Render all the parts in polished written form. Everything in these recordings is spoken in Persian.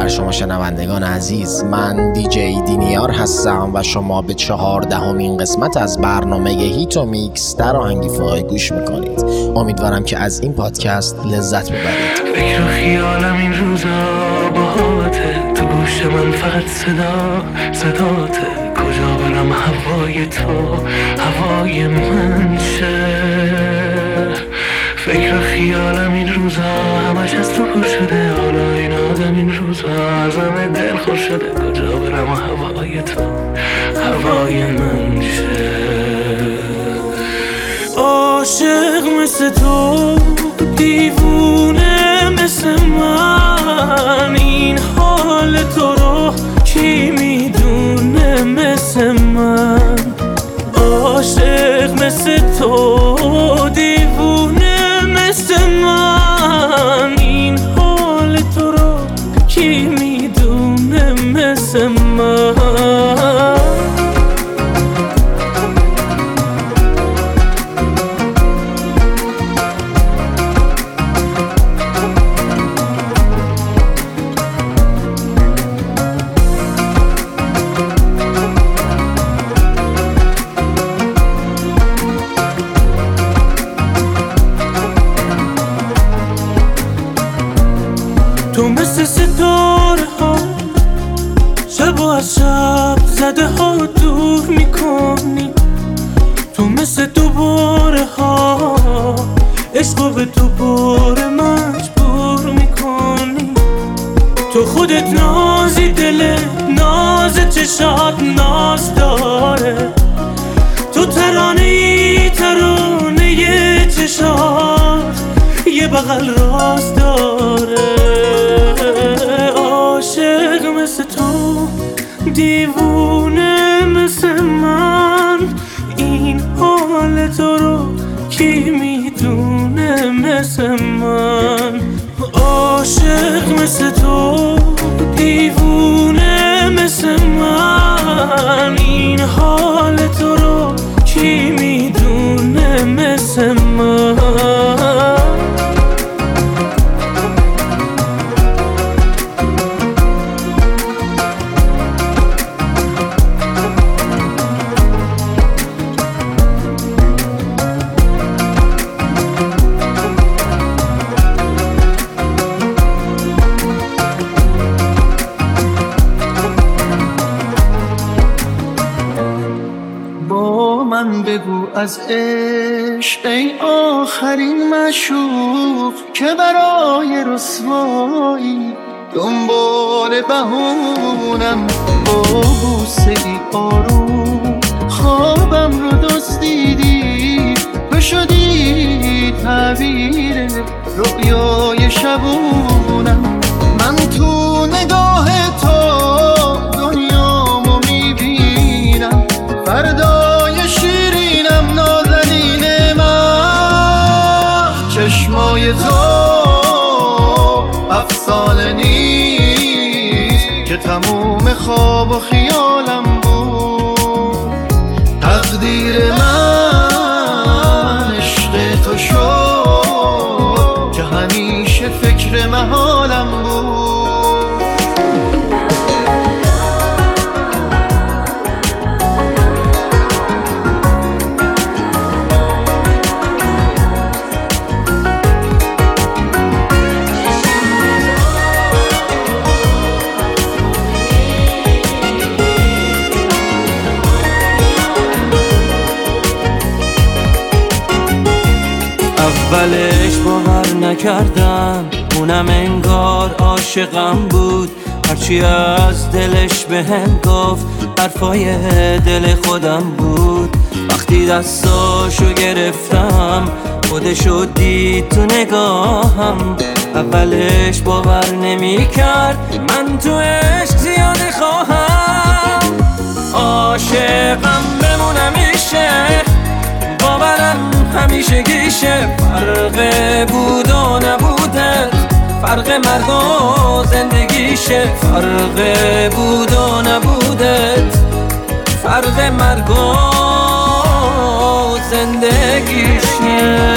بر شما شنوندگان عزیز. من دیجی دینیار هستم و شما به 14مین قسمت از برنامه هیت و میکس در آهنگی فوق‌العاده گوش میکنید. امیدوارم که از این پادکست لذت ببرید. فکر و خیالم این روزا باهاته، تو گوش من فقط صداته. کجا برم هوای تو هوای من شه. فکر و خیالم این روزا همش از تو پر شده. حالا این آدم این روزا ازم دل خور شده. کجا برم هوای تو هوای من شه. عاشق مثل تو، دیوونه مثل من، این حال تو رو کی میدونه مثل من. عاشق مثل تو، دیوونه مثل من، این حال تو رو کی میدونه مثل من. تو مثل ستاره ها شب و از شب زده ها دور میکنی. تو مثل دوباره ها عشقو به دوباره مجبور میکنی. تو خودت نازی، دل ناز چشات ناز داره. تو ترانه چشات یه بغل راست داره. عاشق مثل تو، دیوونه مثل من، این حال تو رو کی میدونه مثل من. عاشق مثل تو، دیوونه مثل من، این حال تو رو کی میدونه مثل من. من بگو از عشق ای آخرین مشوق، که برای رسوایی دنبال بهونم. با بوسه ای آروم خوابم رو دزدیدی، تو شدی تعبیر رؤیای شبونم. من تو نگاه تو دنیامو میبینم، فردای شیرینم نازنین من. چشمای تو افسانه نیست که تموم خواب و خیالم بود. تقدیر من عشق تو شد که همیشه فکر محالم بود. اولش باور نکردم، اونم انگار عاشقم بود. هرچی از دلش بهم گفت حرفای دل خودم بود. وقتی دستاشو گرفتم خودشو دید تو نگاهم. اولش باور نمیکرد من تو عشق زیاده خواهم. عاشقم بمونم میشه، باورم همیشه گیشه. فرق بود و نبودت، فرق مرگ و زندگیشه. فرق بود و نبودت، فرق مرگ و زندگیشه.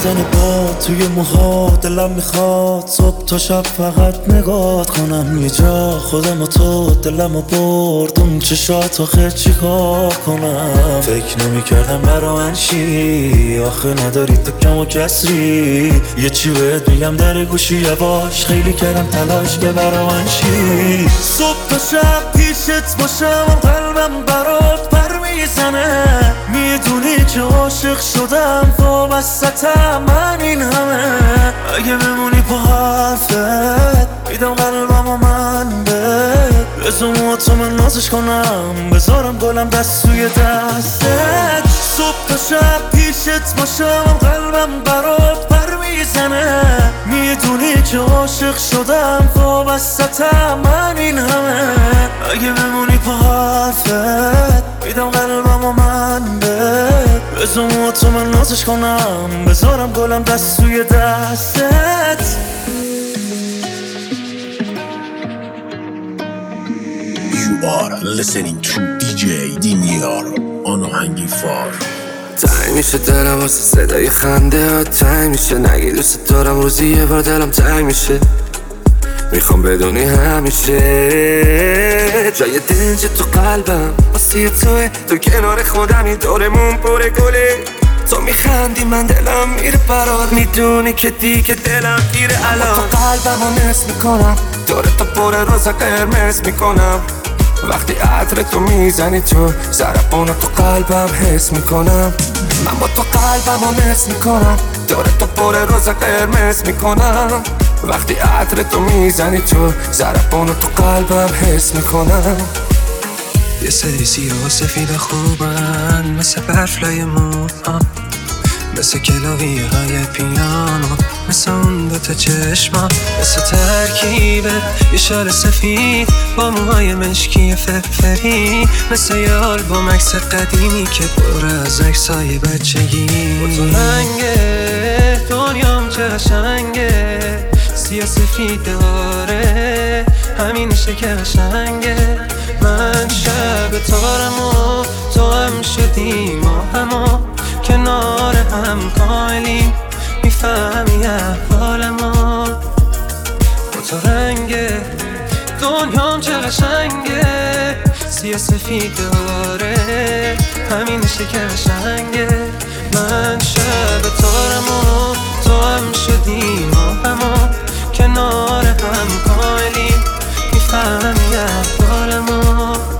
وزن باد توی موهات، دلم میخواد صبح تا شب فقط نگات کنم. یه جا خودم و تو دلمو برد اون چشات، آخه چیکار کنم؟ فکر نمیکردم برا من چی، آخه نداری تو کم و کسری. یه چی بهت میگم در گوشی یواش، خیلی کردم تلاش که برا من چی. صبح تا شب پیشت باشم، قلبم برات پر میزنه. میدونی که عاشق شدم وابستم من این همه. اگه بمونی با حرفت میدم قلبم و من بهت. بزن تو من نازش کنم، بذارم گلم دست توی دستت. صبح تا شب پیشت باشم، قلبم برات پر میزنه. میدونی که عاشق شدم وابستم من این همه. اگه بمونی با حرفت میدم قلبم و من بهت. بزن تو من نازش کنم، بذارم گلم دست توی دستت. You are listening to DJ دینیار آهنگی فار. تنگ میشه دلم واسه صدای خنده ها، تنگ میشه نگی دوست دارم، روزی یه بار دلم تنگ میشه. میخوام بدونی همیشه جای دنج تو قلبم واسه توه، تو کنار خودمی دورمون پر گله. تو میخندی من دلم میره برات، میدونی که دیگه دلم گیره الان. تو قلبم رو نصف میکنم، داره تو پر روزا قرمز میکنم. وقتی عطر تو میزنی تو ضربانو تو قلبم حس میکنم. من با تو قلبم رو نصف میکنم، داره تو پر روزا قرمز میکنم. وقتی عطر تو میزنی تو ضربانو تو قلبم حس میکنم. یه سری سیاه و سفید خوبن، مثل برفلای موها، مثل کلاویه های پیانو، مثل اون دوتا چشما، مثل ترکیبه یه شال سفید با موهای مشکی فرفری، مثل یه آلبوم عکس قدیمی که پر از عکسای بچگی. با تو رنگه دنیام چه قشنگه، سیاه سفید داره همینشه که قشنگه. من شب تارم و تو هم شدیم و همو کنار هم کاملیم، میفهمی احوالمو. با تو رنگه دنیام چه قشنگه، سیاه سفید داره همینشه که قشنگه. من شب تارم و تو هم شدیم و همو کنار هم کاملیم، میفهمی احوالمو.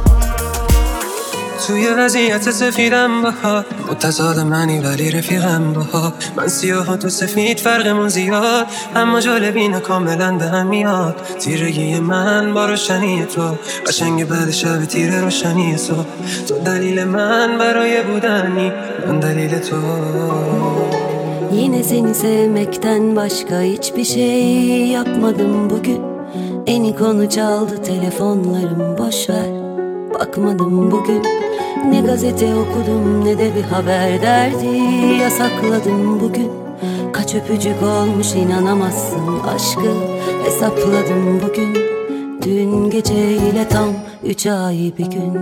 توی وضعیت سفیدم باها، متضاد منی ولی رفیقم باها. من سیاه و تو سفید فرقمون زیاد، اما جالبینه کاملا به هم میاد. تیرگی من با روشنی تو، قشنگ بعد شب تیر روشنی تو دلیل من baraya budani, ben deliyle tu. Yine seni sevmekten başka hiçbir şey yapmadım bugün. En konu çaldı telefonlarım, boşver bakmadım bugün. Ne gazete okudum ne de bir haber derdi yasakladım bugün. Kaç öpücük olmuş inanamazsın, aşkı hesapladım bugün. Dün geceyle tam 3 ay bir gün.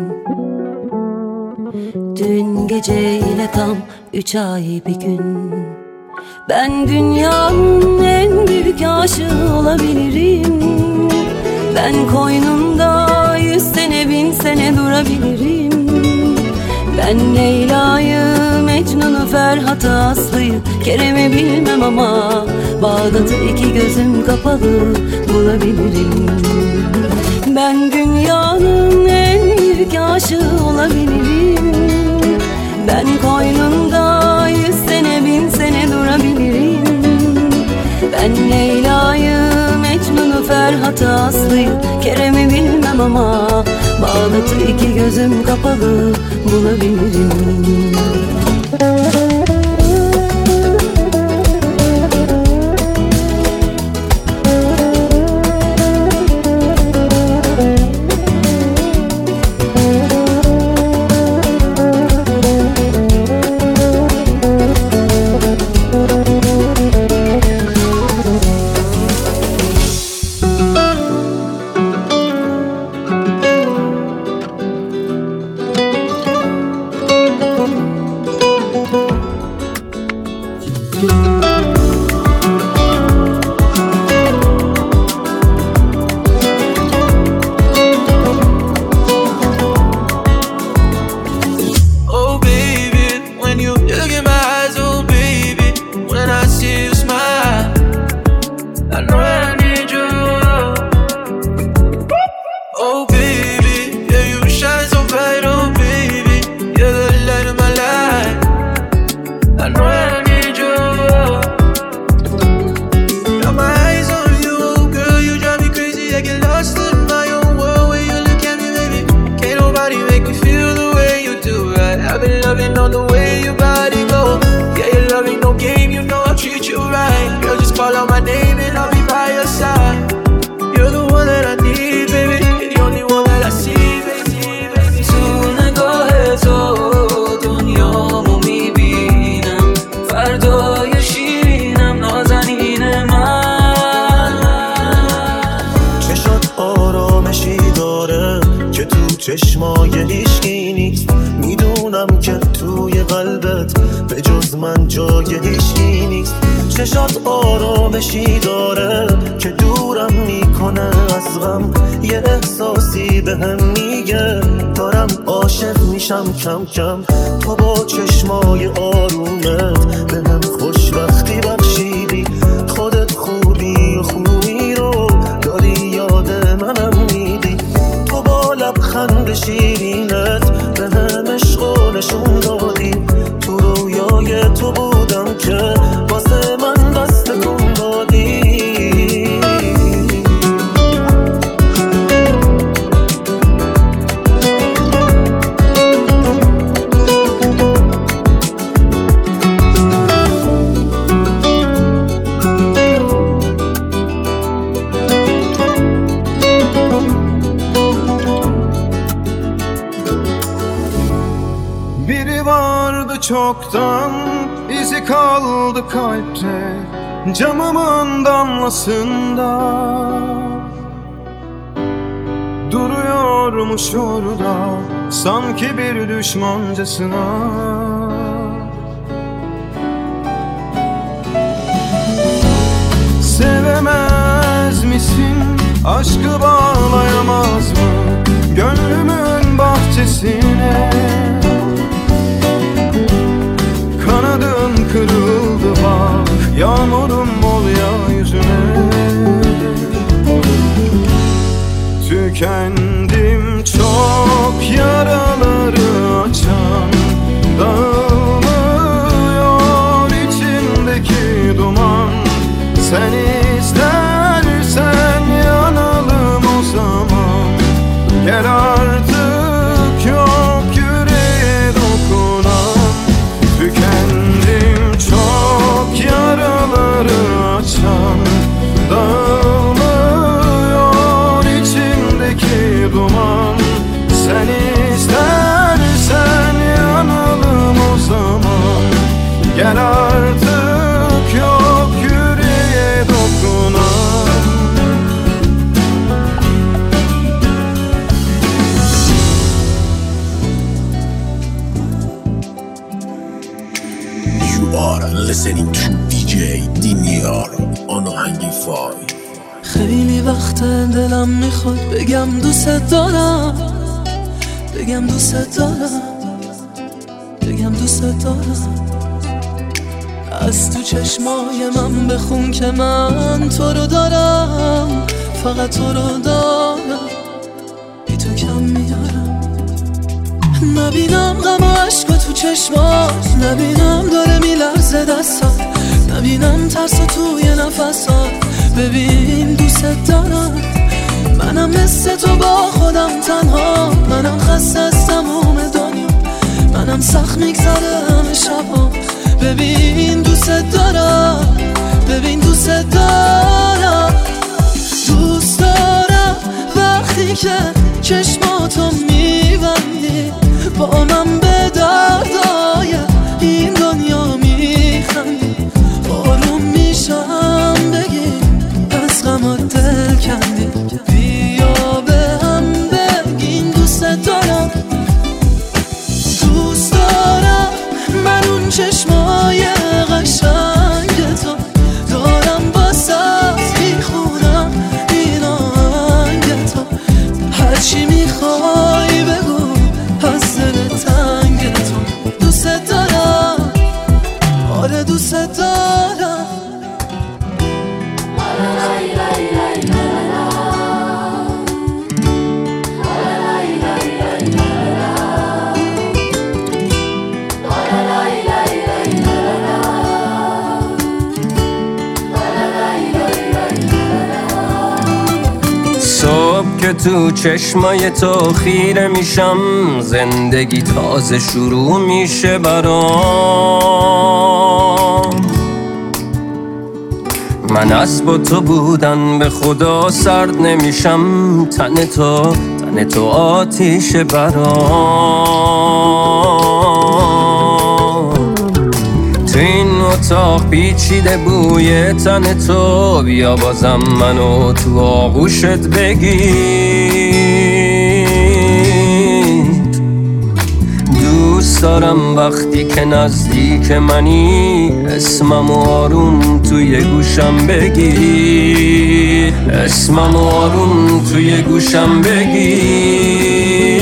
Dün geceyle tam 3 ay bir gün. Ben dünyanın en büyük aşığı olabilirim. Ben koynunda 100 sene 1000 sene durabilirim. Ben Leyla'yı, Mecnun'u, Ferhat'ı, Aslı'yı, Kerem'i bilmem ama Bağdat'ı 2 gözüm kapalı bulabilirim. Ben dünyanın en büyük aşığı olabilirim. Ben koynunda 100 sene 1000 sene durabilirim. Ben Leyla'yı, Mecnun'u, Ferhat'ı, Aslı'yı, Kerem'i bilmem ama Bağdat'ı 2 gözüm kapalı bulabilirim. چشمای هیشکی نیست. میدونم که توی قلبت به جز من جای هیشکی نیست. چشات آرامشی داره که دورم میکنه از غم. یه احساسی بهم میگه دارم عاشق میشم کم کم. تو با چشمای آرومت بهم خوشبختی بخشیدی. خودت خوبی و خوبی رو داری یاد منم میدی. تو با لبخند شیرینت بهم عشق و نشون دادی. تو رویای تو بودم که واسه من دست کن دادی. Biri vardı çoktan, izi kaldı kalpte, camımın damlasında. Duruyormuş orada, sanki bir düşmancasına. Sevemez misin, aşkı bağlayamaz mı gönlümün bahçesine? Kanadın kırıldı bak, yağmurum ol ya yüzüne. Tükendim çok yaraları açan, dağılmıyor içimdeki duman. Sen istersen yanalım o zaman. Gel artık yok yüreğe dokunan. Tükendim çok yaraları açan, dağılmıyor içimdeki duman. Sen istersen yanalım o zaman. Gel artık yok yüreğe dokunan. You are listening to DJ Diniar on Hangi Fai. خیلی وقت دلم میخواد بگم دوست دارم، بگم دوست دارم، بگم دوست دارم. از تو چشمای من بخون که من تو رو دارم، فقط تو رو دارم، بی تو کم میارم. نبینم غم و عشق تو چشمات، نبینم داره میلرزه دستات، نبینم ترس توی نفسات. ببین دوست دارم، منم مثل تو با خودم تنها، منم خسته از تموم دنیا، منم سخت میگذره همه شبا. ببین دوست دارم، ببین دوست دارم، دوست دارم وقتی که چشماتو میبندی با من به دردای این دنیا میخندی. آروم میشم بگی از غمات دل کندی. بیا به هم بگین دوست دارم، دوست دارم. من اون چشمای قشنگ تو دارم واسه میخونم این آهنگ تو. هرچی میخوای بگو از دل تنگ تو. دوست دارم، آره دوست دارم. صبح که تو چشمای تو خیره میشم، زندگی تازه شروع میشه برام. من از با تو بودن به خدا سرد نمیشم، تن تو آتیشه برام. تو این اتاق پیچیده بوی تن تو، بیا بازم منو تو آغوشت بگیر. وقتی که نزدیک منی اسمم آروم توی گوشم بگی، اسمم آروم توی گوشم بگی.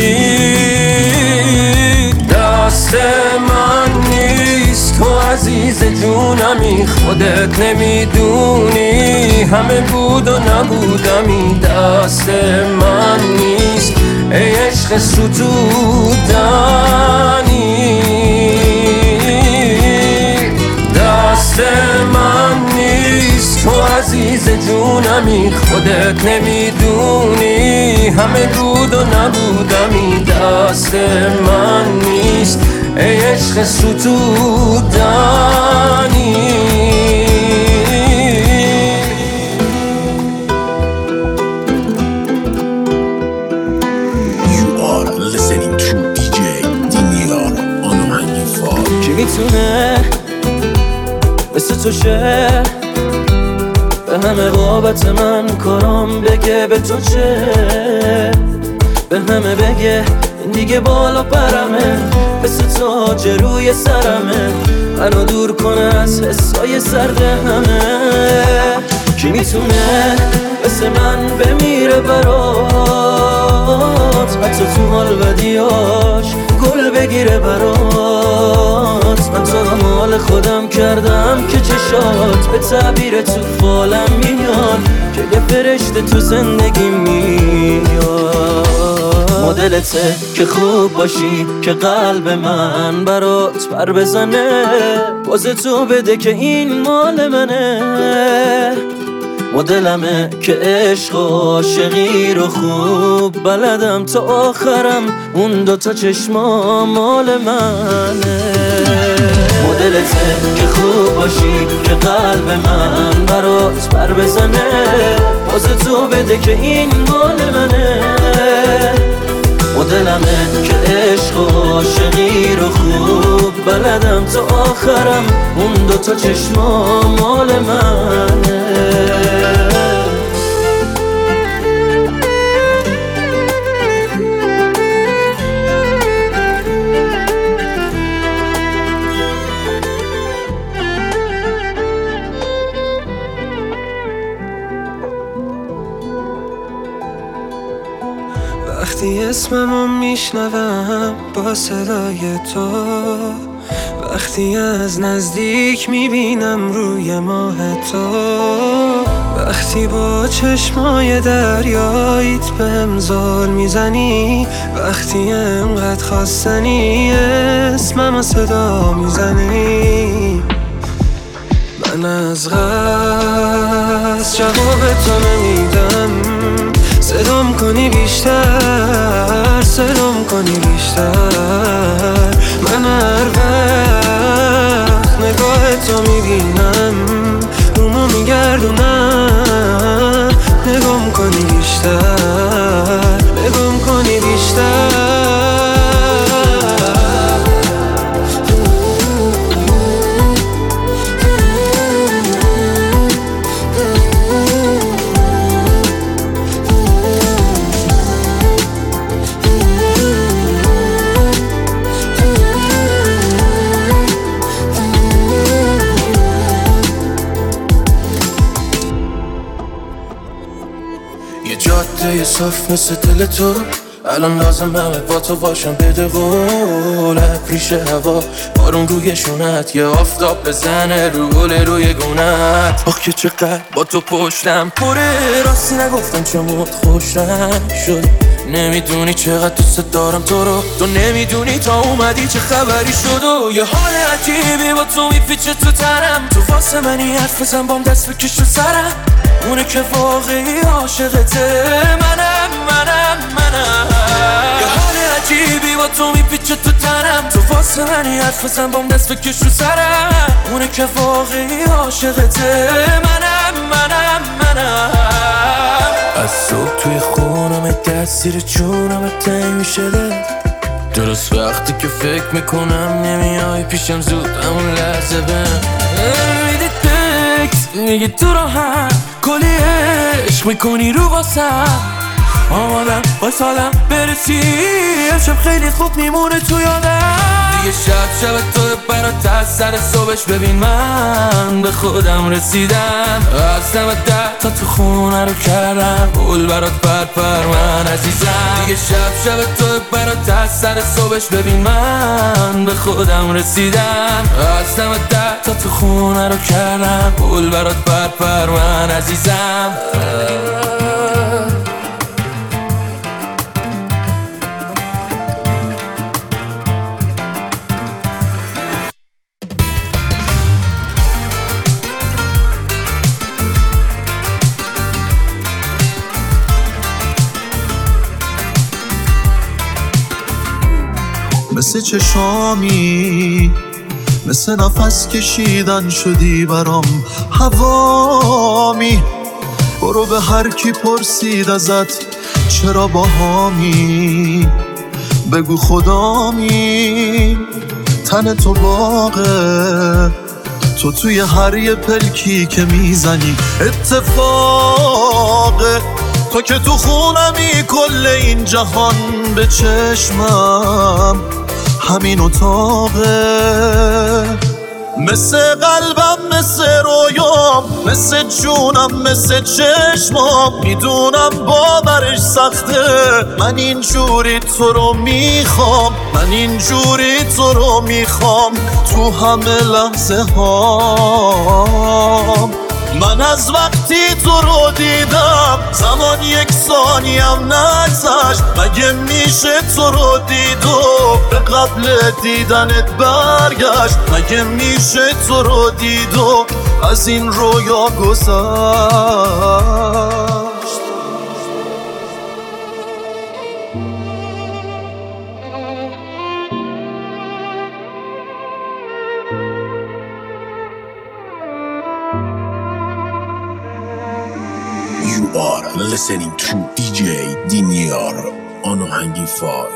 دست من نیست تو عزیز جونمی، خودت نمیدونی همه بود و نبودمی. دست من نیست ای عشق ستودنی، دست من نیست تو عزیز جونمی، خودت نمیدونی همه بود و نبودمی. دست من نیست ای عشق ستودنی. میتونه مثل تو شه به همه بابت من کارام بگه به تو چه، به همه بگه این دیگه بالا پرمه، مثل تاج روی سرمه، منو دور کنه از حسای سرد همه. کی میتونه مثل من بمیره برات، حتی تو حال بدیاش گل بگیره برات. من تو مال خودم کردم که چشات به تعبیر تو فالم میاد، که یه فرشته تو زندگی میاد. مدلته که خوب باشی که قلب من برات پر بزنه، باز تو بده که این مال منه. مدلمه که عشق و عاشقی رو خوب بلدم تا آخرم، اون دوتا چشما مال منه. مدلته که خوب باشی که قلب من برات پر بزنه، باز تو بده که این مال منه. مدلمه که عشق و عاشقی رو خوب بلدم تا آخرم، اون دوتا چشما مال منه. وقتی اسممو میشنوم با صدای تو، وقتی از نزدیک میبینم روی ماه تو، وقتی با چشمای دریاییت بهم زل میزنی، وقتی انقدر خواستنی اسممو صدا میزنی، من از قصد جواب تو نمیدم. صدام کنی بیشتر، صدام کنی بیشتر، من هر وقت نگاه تو میبینم رومو میگردونم. نگام کنی بیشتر، نگام کنی بیشتر. جاده صاف مثل دل تو، الان لازم همه با تو باشم. بده قول ریش هوا، بارون روی شونت، یه آفتاب بزنه رو گل روی گونت. آخ که چقدر با تو پشتم پره، راستی نگفتم چه خوش رنگ شد. نمیدونی چقدر دوست دارم تو رو، تو نمیدونی تا اومدی چه خبری شد. و یه حال عجیبی با تو میپیچه تو تنم، تو واسه منی حرف بزن بام دست بکش تو سرم. اونه که واقعی عاشقته منم. یه حال عجیبی با تو میپیچه تو تنم، تو واسه منی حرف بزن بام دست بکش تو سرم. اونه که واقعی عاشقته منم. از صبح توی خونم دست زیر چونم تنگ میشه دل، درست وقتی که فکر میکنم نمیای پیشم زود همون لحظه بهم میدی تکس، میگی تو راحت کلی عشق میکنی رو واسم. آمادم با سالم برسی، امشب خیلی خوب میمونه تو یادم. دیگه شب تو برات از سر صبحش ببین من به خودم رسیدم. از دم ده تا تو خونه رو کردم گل برات پر من عزیزم. دیگه شب تو برات از سر صبحش ببین من به خودم رسیدم. از دم ده تا تو خونه رو کردم گل برات پر من عزیزم. مثل چشامی، مثل نفس کشیدن شدی برام هوامی. برو به هر کی پرسید ازت چرا باهامی، بگو خدامی. تن تو باغه، تو توی هر یه پلکی که میزنی اتفاقه. تو که تو خونمی کل این جهان به چشمم همین اتاقه. مثل قلبم، مثل رویام، مثل جونم، مثل چشمام. میدونم باورش سخته، من اینجوری تو رو میخوام، من اینجوری تو رو میخوام تو همه لحظه هام. من از وقتی تو رو دیدم زمان یک ثانیم نگذشت. مگه میشه تو رو دید و به قبل دیدنت برگشت؟ مگه میشه تو رو دید و از این رویا گذشت؟ You are listening to DJ Diniar on آهنگی فای.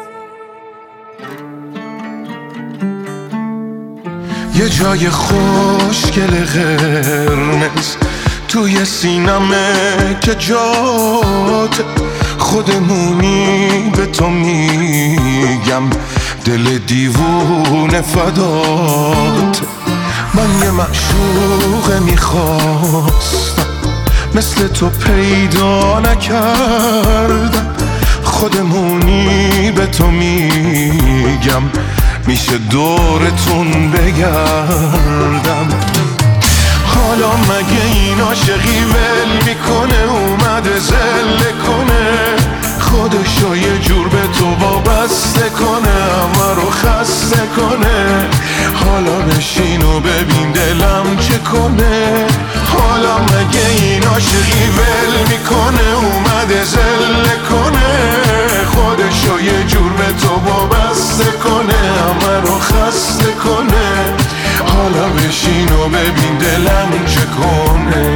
یه جای خوشگل قرمز توی سینمه که جات خودمونی، به تو میگم دل دیوونه فدات. من یه معشوق میخواستم مثل تو پیدا نکردم، خودمونی به تو میگم میشه دورتون بگردم. حالا مگه این عاشقی ول میکنه، اومده زله کنه خودشو یه جور به تو وابسته کنه، همه رو خسته کنه. حالا بشین و ببین دلم چه کنه. حالا مگه این عاشقی ول میکنه، اومده زله کنه خودشو یه جور به تو وابسته کنه، همه رو خسته کنه. حالا بشین و ببین دلم چه کنه.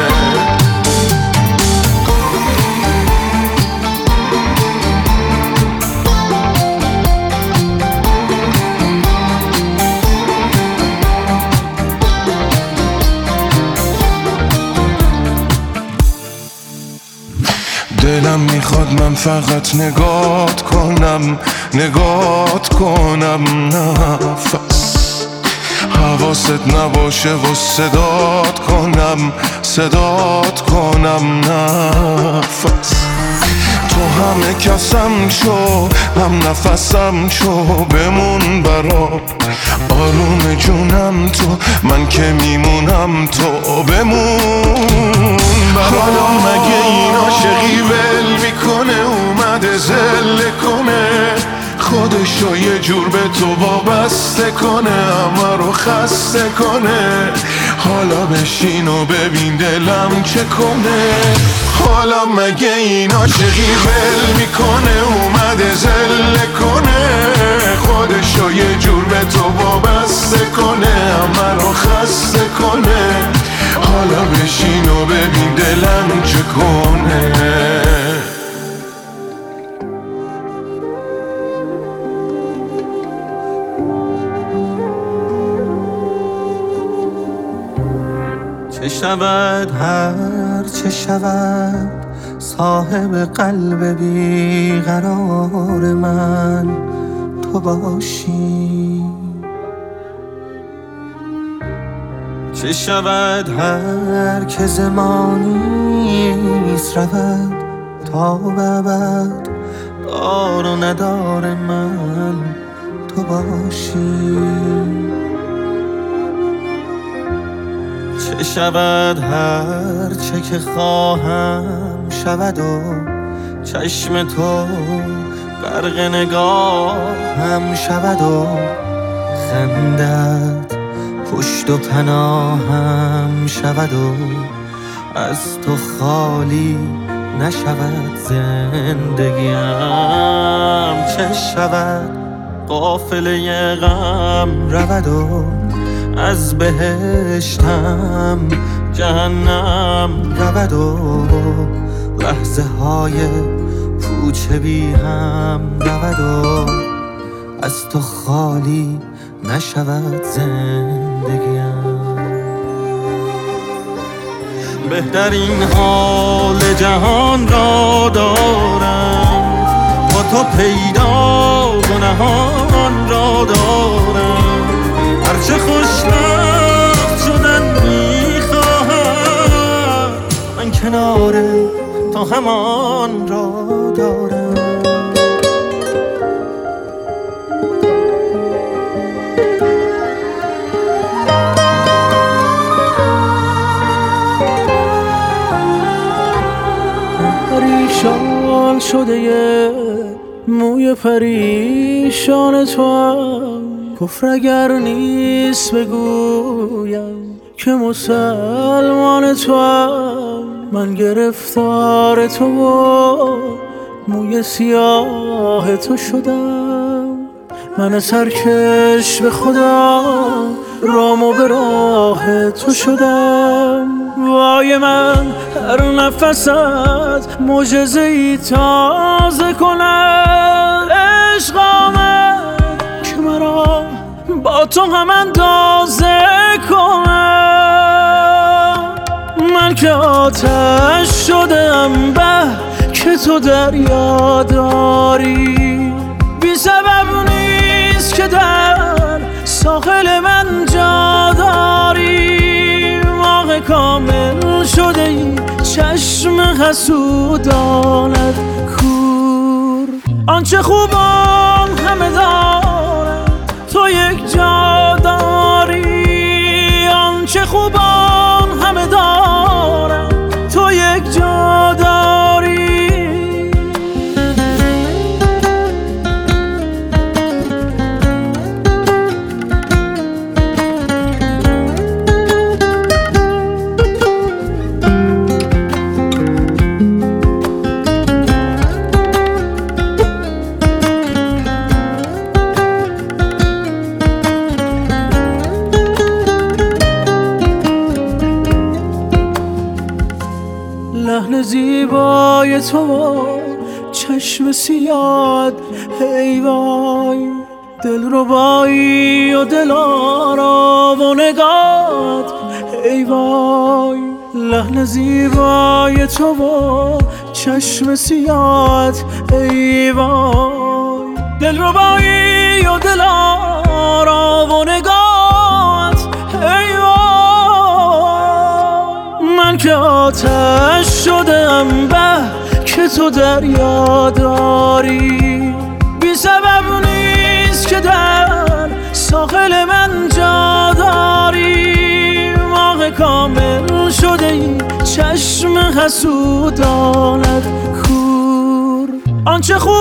دلم میخواد من فقط نگات کنم، نگات کنم نفس حواست نباشه و صدات کنم، صدات کنم نفس. تو همه کسم شو، هم نفسم شو، بمون برام آروم جونم تو، من که میمونم تو بمون برام. حالا مگه این عاشقی ول میکنه، اومده زله کنه خودشو یه جور به تو وابسته کنه، همه رو خسته کنه. حالا بشین و ببین دلم چه کنه. حالا مگه این عاشقی ول میکنه، اومده زله کنه خودشو یه جور به تو وابسته کنه، همه رو خسته کنه. حالا بشین و ببین دلم چه کنه. چه شود هر چه شود، صاحب قلب بیقرار من تو باشی. چه شود هر که زمانیست رود تا ببد دار و ندار من تو باشی. چه شود هر چه که خواهم شود و چشم تو غرق نگاهم شود و خندت پشت و پناهم شود و از تو خالی نشود زندگیم. چه شود قافله غم رود و از بهشتم جهنم رود و لحظه های پوچ بی هم رود و از تو خالی نشود زندگیم. بهترین حال جهان را دارم با تو پیدا و نهان را دارم. هرچه خوشبخت شدن میخواهم من کنار تو همان را دارم. پریشان شده یه موی پریشان تو هم کفر اگر نیست بگویم که مسلمان تو هم. من گرفتار تو و موی سیاه تو شدم. من سرکش به خدا رام و به راه تو شدم. وای من هر نفست معجزه‌ای تازه کند. عشق آمد که مرا با تو هم اندازه کنم. من که آتش شدم به که تو دریا داری. بی سبب نیست که در ساحل من جا داری. ماه کامل شده ای چشم حسودانت کور. آنچه خوبان همه دارن تو یک جا داری. آنچه خوبان همه دارن تو یک جا داری. لحن زیبای تو چشم سیاد ای وای. دل ربایی و دل آرام و نگات ای وای. لحن زیبای تو چشم سیاد ای وای. دل ربایی و دل آرام و نگات ای وای. من که آتش شدم به که تو دریا داری. بی سبب نیست که در ساحل من جا داری. ماه کامل شده ای چشم حسودانت کور. آنچه خوب